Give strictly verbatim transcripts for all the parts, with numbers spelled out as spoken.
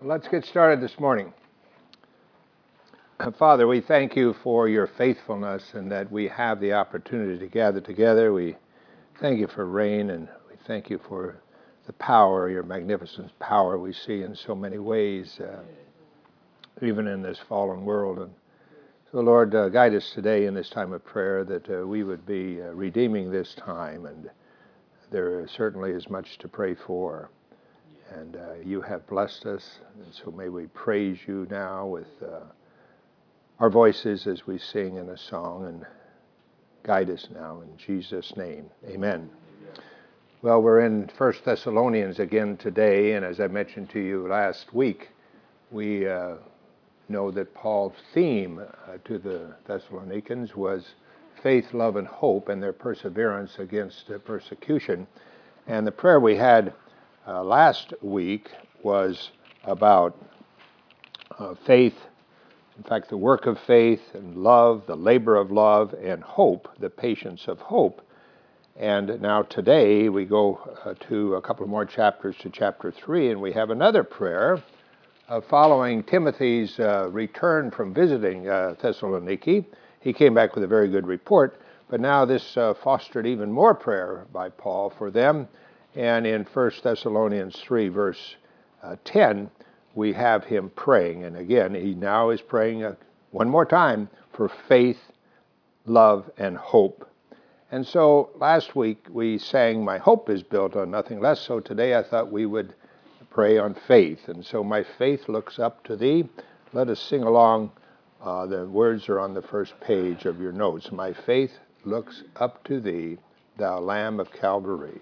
Let's get started this morning. Father, we thank you for your faithfulness and that we have the opportunity to gather together. We thank you for rain, and we thank you for the power, your magnificent power we see in so many ways, uh, even in this fallen world. And so, Lord, uh, guide us today in this time of prayer that uh, we would be uh, redeeming this time, and there certainly is much to pray for. And uh, you have blessed us, and so may we praise you now with uh, our voices as we sing in a song, and guide us now in Jesus' name. Amen. Well, we're in First Thessalonians again today, and as I mentioned to you last week, we uh, know that Paul's theme uh, to the Thessalonians was faith, love, and hope, and their perseverance against uh, persecution. And the prayer we had uh, last week was about uh, faith, in fact, the work of faith and love, the labor of love, and hope, the patience of hope. And now today we go uh, to a couple more chapters to chapter three, and we have another prayer uh, following Timothy's uh, return from visiting uh, Thessaloniki. He came back with a very good report, but now this uh, fostered even more prayer by Paul for them. And in First Thessalonians three, verse uh, ten, we have him praying. And again, he now is praying uh, one more time for faith, love, and hope. And so last week we sang, "My hope is built on nothing less." So today I thought we would pray on faith. And so, "My faith looks up to thee." Let us sing along. Uh, the words are on the first page of your notes. "My faith looks up to thee, thou Lamb of Calvary."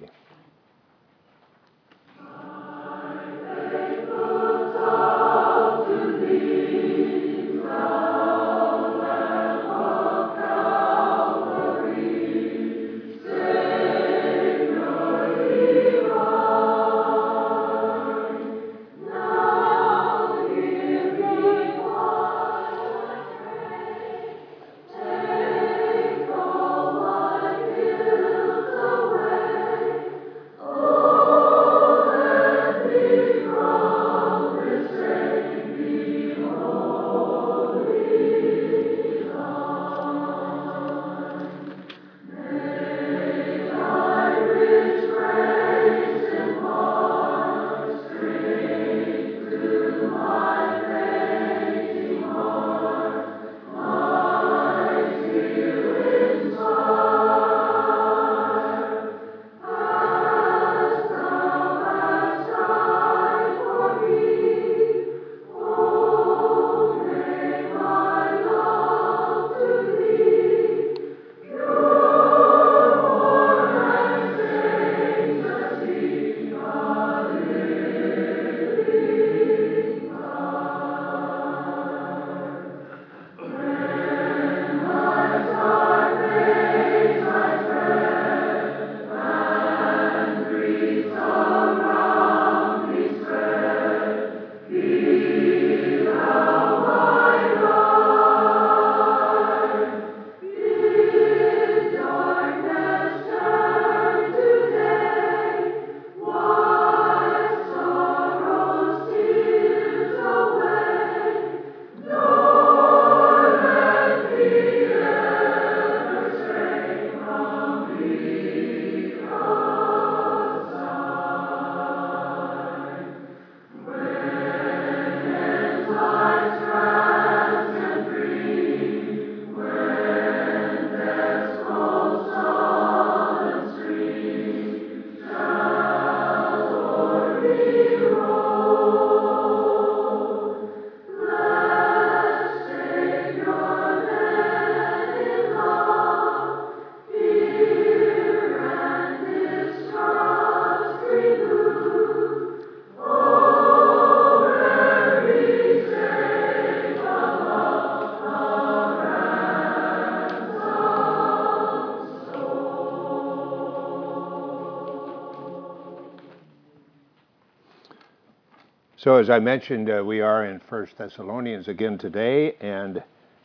So as I mentioned, uh, we are in First Thessalonians again today, and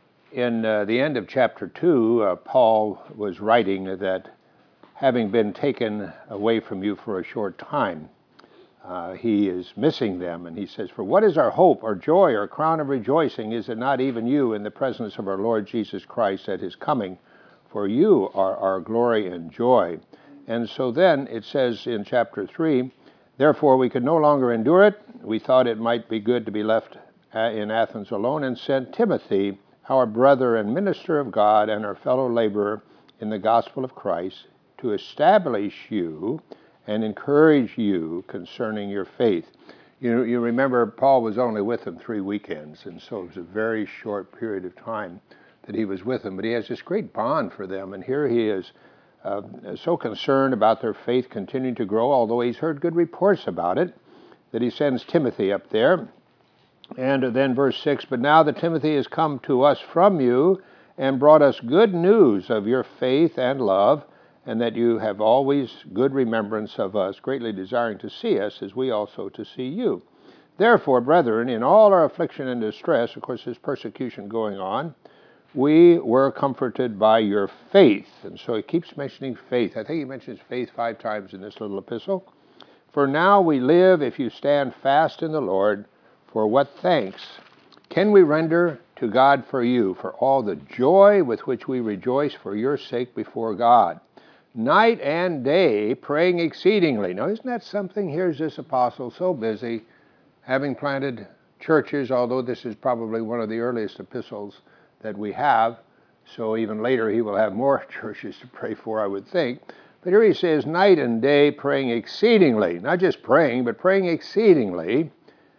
in uh, the end of chapter two, uh, Paul was writing that having been taken away from you for a short time, uh, he is missing them. And he says, for what is our hope, our joy, our crown of rejoicing? Is it not even you in the presence of our Lord Jesus Christ at his coming? For you are our glory and joy. And so then it says in chapter three, therefore we could no longer endure it. We thought it might be good to be left in Athens alone, and sent Timothy, our brother and minister of God and our fellow laborer in the gospel of Christ, to establish you and encourage you concerning your faith. You, you remember Paul was only with them three weekends, and so it was a very short period of time that he was with them, but he has this great bond for them, and here he is uh, so concerned about their faith continuing to grow, although he's heard good reports about it, that he sends Timothy up there. And then verse six, but now that Timothy has come to us from you and brought us good news of your faith and love, and that you have always good remembrance of us, greatly desiring to see us, as we also to see you. Therefore, brethren, in all our affliction and distress, of course, there's persecution going on, we were comforted by your faith. And so he keeps mentioning faith. I think he mentions faith five times in this little epistle. For now we live if you stand fast in the Lord. For what thanks can we render to God for you, for all the joy with which we rejoice for your sake before God, night and day praying exceedingly. Now, isn't that something? Here's this apostle so busy, having planted churches, although this is probably one of the earliest epistles that we have, so even later he will have more churches to pray for, I would think. But here he says, night and day praying exceedingly, not just praying, but praying exceedingly.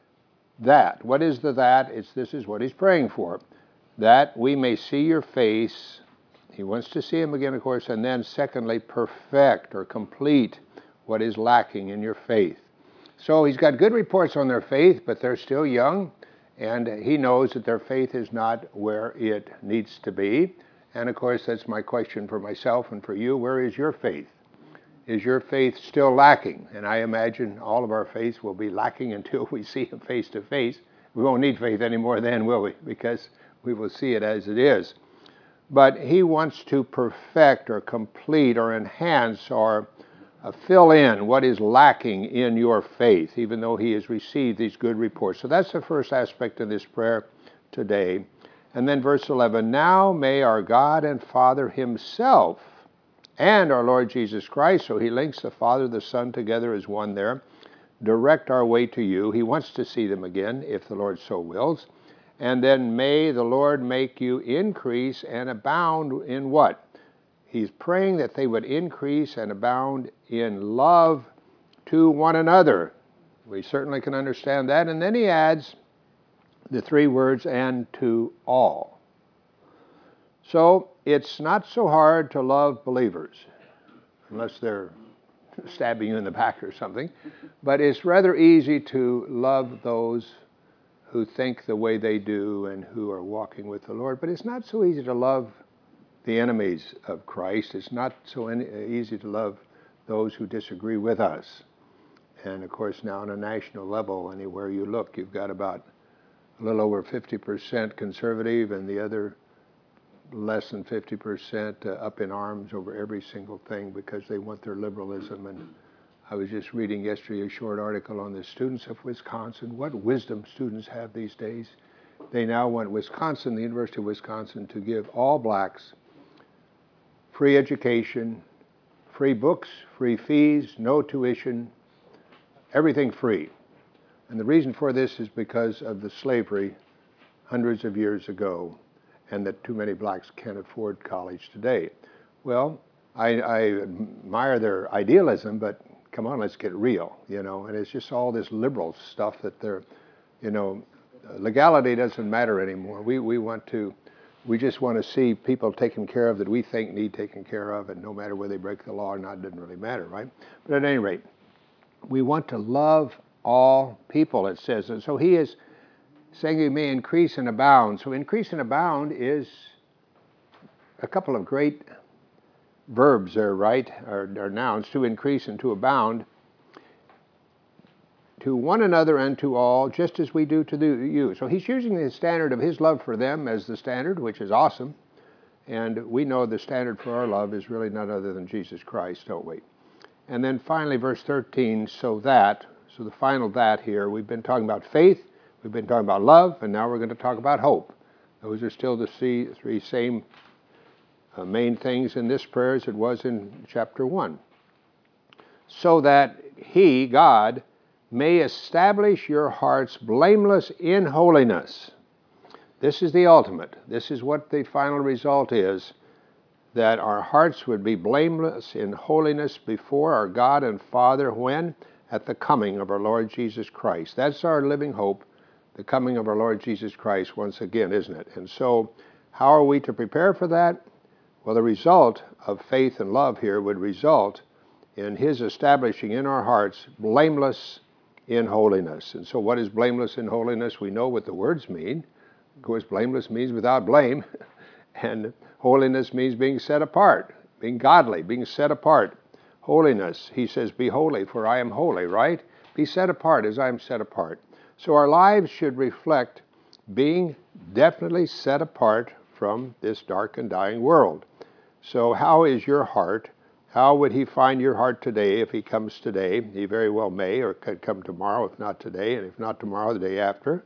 That, what is the that? It's this is what he's praying for, that we may see your face. He wants to see him again, of course, and then secondly, perfect or complete what is lacking in your faith. So he's got good reports on their faith, but they're still young, and he knows that their faith is not where it needs to be. And of course, that's my question for myself and for you. Where is your faith? Is your faith still lacking? And I imagine all of our faith will be lacking until we see him face to face. We won't need faith anymore then, will we? Because we will see it as it is. But he wants to perfect or complete or enhance or uh, fill in what is lacking in your faith, even though he has received these good reports. So that's the first aspect of this prayer today. And then verse eleven, now may our God and Father himself and our Lord Jesus Christ, so he links the Father, the Son together as one there, direct our way to you. He wants to see them again, if the Lord so wills. And then may the Lord make you increase and abound in what? He's praying that they would increase and abound in love to one another. We certainly can understand that. And then he adds the three words, and to all. So it's not so hard to love believers, unless they're stabbing you in the back or something. But it's rather easy to love those who think the way they do and who are walking with the Lord. But it's not so easy to love the enemies of Christ. It's not so easy to love those who disagree with us. And of course, now on a national level, anywhere you look, you've got about a little over fifty percent conservative and the other less than fifty percent uh, up in arms over every single thing because they want their liberalism. And I was just reading yesterday a short article on the students of Wisconsin, what wisdom students have these days. They now want Wisconsin, the University of Wisconsin, to give all blacks free education, free books, free fees, no tuition, everything free. And the reason for this is because of the slavery hundreds of years ago, and that too many blacks can't afford college today. Well, I, I admire their idealism, but come on, let's get real, you know. And it's just all this liberal stuff that they're, you know, legality doesn't matter anymore. We we want to, we just want to see people taken care of that we think need taken care of, and no matter whether they break the law or not, it doesn't really matter, right? But at any rate, we want to love all people, it says. And so he is saying you may increase and abound. So increase and abound is a couple of great verbs there, right, or, or nouns, to increase and to abound, to one another and to all, just as we do to the, you. So he's using the standard of his love for them as the standard, which is awesome. And we know the standard for our love is really none other than Jesus Christ, don't we? And then finally, verse thirteen, so that, So the final that here, we've been talking about faith, we've been talking about love, and now we're going to talk about hope. Those are still the three same uh, main things in this prayer as it was in chapter one. So that he, God, may establish your hearts blameless in holiness. This is the ultimate. This is what the final result is, that our hearts would be blameless in holiness before our God and Father when? At the coming of our Lord Jesus Christ. That's our living hope, the coming of our Lord Jesus Christ once again, isn't it? And so, how are we to prepare for that? Well, the result of faith and love here would result in his establishing in our hearts blameless in holiness. And so what is blameless in holiness? We know what the words mean. Of course, blameless means without blame, and holiness means being set apart, being godly, being set apart. Holiness, he says, be holy, for I am holy, right? Be set apart as I am set apart. So our lives should reflect being definitely set apart from this dark and dying world. So how is your heart? How would he find your heart today if he comes today? He very well may, or could come tomorrow, if not today, and if not tomorrow, the day after.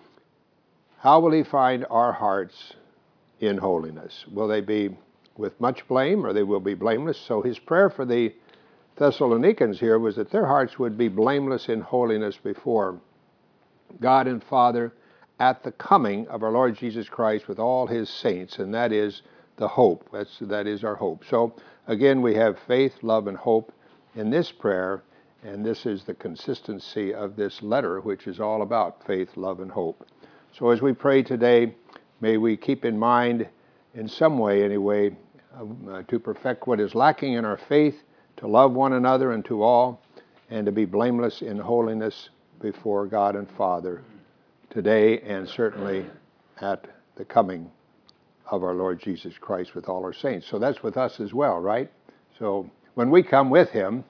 How will he find our hearts in holiness? Will they be with much blame, or they will be blameless? So his prayer for the Thessalonians here was that their hearts would be blameless in holiness before God and Father at the coming of our Lord Jesus Christ with all his saints, and that is the hope. That's, that is our hope. So again, we have faith, love, and hope in this prayer, and this is the consistency of this letter, which is all about faith, love, and hope. So as we pray today, may we keep in mind, in some way anyway, uh, to perfect what is lacking in our faith, to love one another and to all, and to be blameless in holiness before God and Father today, and certainly at the coming of our Lord Jesus Christ with all our saints. So that's with us as well, right? So when we come with him,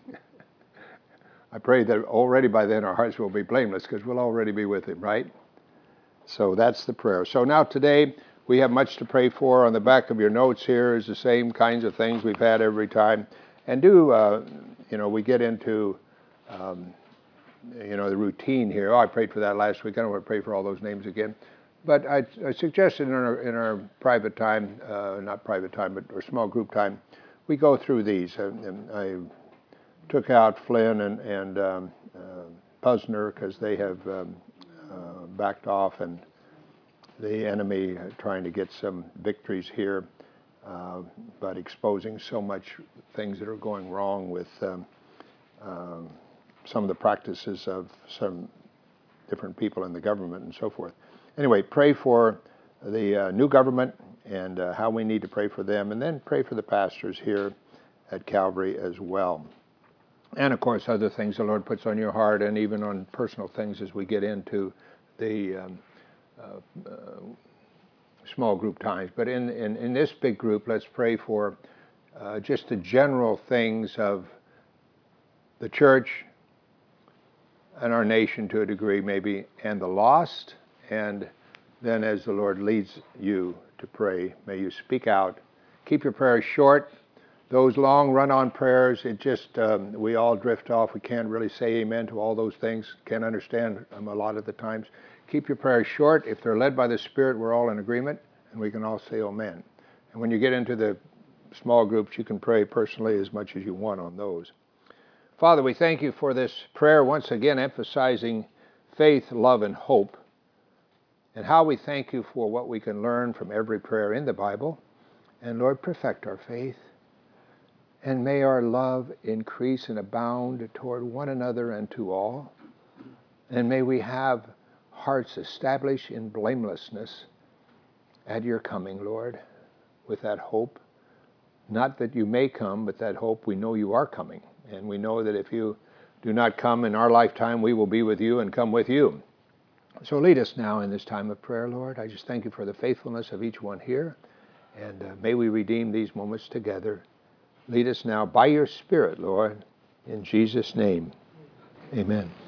I pray that already by then our hearts will be blameless, because we'll already be with him, right? So that's the prayer. So now today, we have much to pray for. On the back of your notes here is the same kinds of things we've had every time. And do, uh, you know, we get into, um, you know, the routine here. Oh, I prayed for that last week. I don't want to pray for all those names again. But I, I suggested in our, in our private time, uh, not private time, but our small group time, we go through these. I, I took out Flynn and, and um, uh, Pusner because they have um, uh, backed off, and the enemy trying to get some victories here, uh, but exposing so much things that are going wrong with um, um, some of the practices of some different people in the government and so forth. Anyway, pray for the uh, new government and uh, how we need to pray for them, and then pray for the pastors here at Calvary as well. And of course, other things the Lord puts on your heart, and even on personal things as we get into the um, uh, uh, small group times. But in, in, in this big group, let's pray for uh, just the general things of the church and our nation to a degree maybe, and the lost. And then as the Lord leads you to pray, may you speak out. Keep your prayers short. Those long run-on prayers, it just, um, we all drift off. We can't really say amen to all those things. Can't understand them a lot of the times. Keep your prayers short. If they're led by the Spirit, we're all in agreement, and we can all say amen. And when you get into the small groups, you can pray personally as much as you want on those. Father, we thank you for this prayer, once again emphasizing faith, love, and hope, and how we thank you for what we can learn from every prayer in the Bible. And Lord, perfect our faith. And may our love increase and abound toward one another and to all. And may we have hearts established in blamelessness at your coming, Lord, with that hope. Not that you may come, but that hope we know you are coming. And we know that if you do not come in our lifetime, we will be with you and come with you. So lead us now in this time of prayer, Lord. I just thank you for the faithfulness of each one here. And uh, may we redeem these moments together. Lead us now by your Spirit, Lord, in Jesus' name. Amen.